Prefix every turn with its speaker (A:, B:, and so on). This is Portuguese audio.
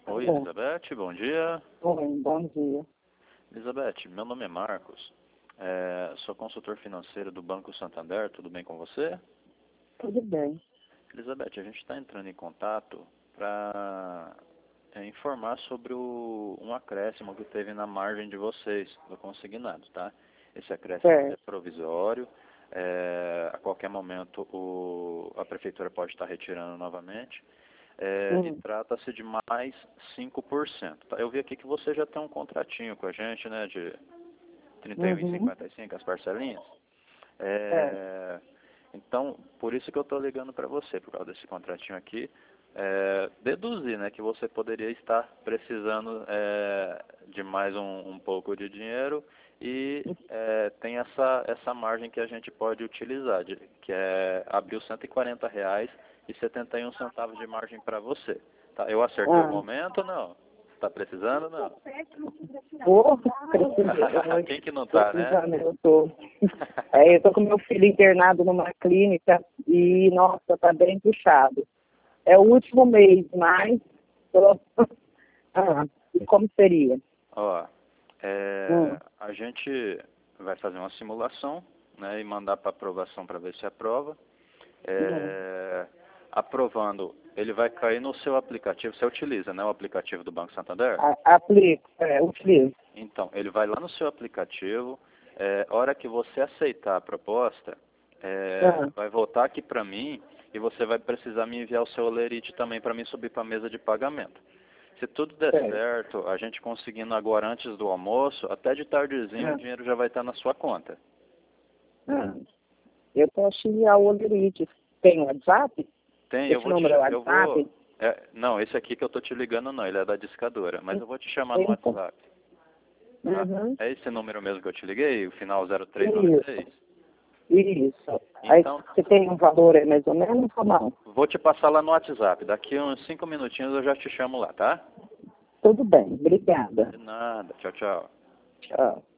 A: Oi,
B: Bom,
A: Elizabeth, bom dia.
B: oi, bom dia.
A: Elizabeth, meu nome é Marcos, sou consultor financeiro do Banco Santander, tudo bem com você?
B: Tudo bem.
A: Elizabeth, a gente está entrando em contato para informar sobre um acréscimo que teve na margem de vocês, do consignado, tá? Esse acréscimo é
B: Certo.
A: provisório, a qualquer momento a prefeitura pode estar retirando novamente. E trata-se de mais 5%. Tá? Eu vi aqui que você já tem um contratinho com a gente, né, de 31,55, as parcelinhas. Então, por isso que eu estou ligando para você, por causa desse contratinho aqui, deduzir, né, que você poderia estar precisando de mais um pouco de dinheiro e tem essa margem que a gente pode utilizar, que é abrir os R$ 140,71 de margem para você. Tá? Eu acertei o momento ou não? Está precisando não?
B: Precisando.
A: Quem que não tá, né?
B: Eu tô com meu filho internado numa clínica e, nossa, tá bem puxado. É o último mês, mas... e como seria?
A: Ó, a gente vai fazer uma simulação, né, e mandar para aprovação para ver se aprova. Aprovando, ele vai cair no seu aplicativo. Você utiliza, né, o aplicativo do Banco Santander?
B: Aplico, utilizo.
A: Então, ele vai lá no seu aplicativo, hora que você aceitar a proposta, vai voltar aqui para mim e você vai precisar me enviar o seu olerite também para mim subir para a mesa de pagamento. Se tudo der certo, a gente conseguindo agora antes do almoço, até de tardezinho o dinheiro já vai estar na sua conta.
B: Eu posso enviar o olerite. Tem WhatsApp?
A: Tem,
B: Esse número é WhatsApp?
A: Não, esse aqui que eu tô te ligando não, ele é da discadora, mas eu vou te chamar no WhatsApp. Tá? É esse número mesmo que eu te liguei, o final 0396?
B: Isso.
A: Então,
B: aí você tem um valor aí mais ou menos ou não?
A: Vou te passar lá no WhatsApp, daqui uns 5 minutinhos eu já te chamo lá, tá?
B: Tudo bem, obrigada.
A: De nada, tchau, tchau.
B: Tchau.